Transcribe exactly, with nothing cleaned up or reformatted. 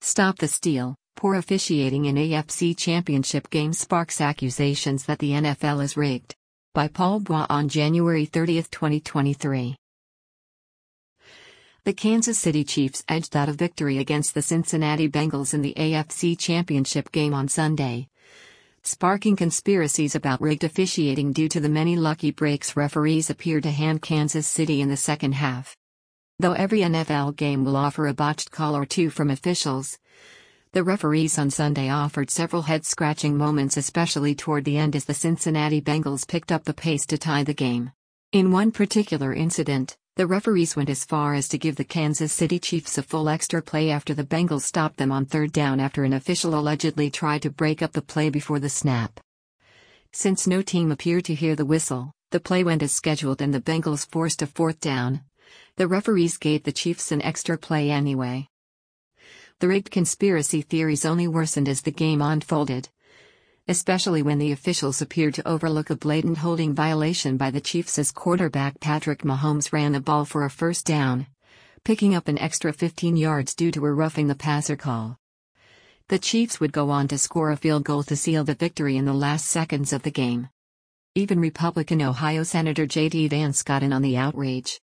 Stop the Steal, Poor Officiating in A F C Championship Game Sparks Accusations that the N F L is rigged. By Paul Bois on January thirtieth, twenty twenty-three. The Kansas City Chiefs edged out a victory against the Cincinnati Bengals in the A F C Championship game on Sunday, sparking conspiracies about rigged officiating due to the many lucky breaks referees appeared to hand Kansas City in the second half. Though every N F L game will offer a botched call or two from officials, the referees on Sunday offered several head-scratching moments, especially toward the end as the Cincinnati Bengals picked up the pace to tie the game. In one particular incident, the referees went as far as to give the Kansas City Chiefs a full extra play after the Bengals stopped them on third down after an official allegedly tried to break up the play before the snap. Since no team appeared to hear the whistle, the play went as scheduled and the Bengals forced a fourth down. The referees gave the Chiefs an extra play anyway. The rigged conspiracy theories only worsened as the game unfolded, especially when the officials appeared to overlook a blatant holding violation by the Chiefs as quarterback Patrick Mahomes ran the ball for a first down, picking up an extra fifteen yards due to a roughing the passer call. The Chiefs would go on to score a field goal to seal the victory in the last seconds of the game. Even Republican Ohio Senator J D Vance got in on the outrage.